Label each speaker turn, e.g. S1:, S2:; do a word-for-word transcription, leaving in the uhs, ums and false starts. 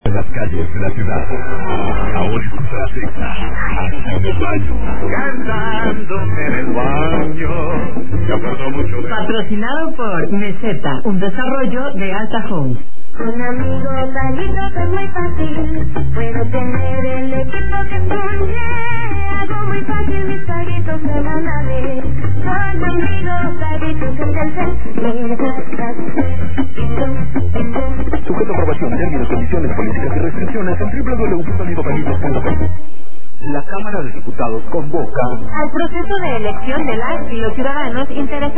S1: En las calles de la ciudad. Ahora escucharás esta hasta en el baño. Cantando en el baño. Me acuerdo mucho de...
S2: Patrocinado por Meseta, un desarrollo de Alta Home.
S3: Con amigos gallitos es muy fácil. Puedo tener el equipo que soñé. Hago muy fácil mis gallitos semanales. Con amigos gallitos en Telcel.
S4: Sujeto a aprobación, términos, condiciones, políticas y restricciones en doble u doble u doble u punto amigogallitos punto com. La Cámara de Diputados convoca
S3: al proceso de elección de las y los ciudadanos interesados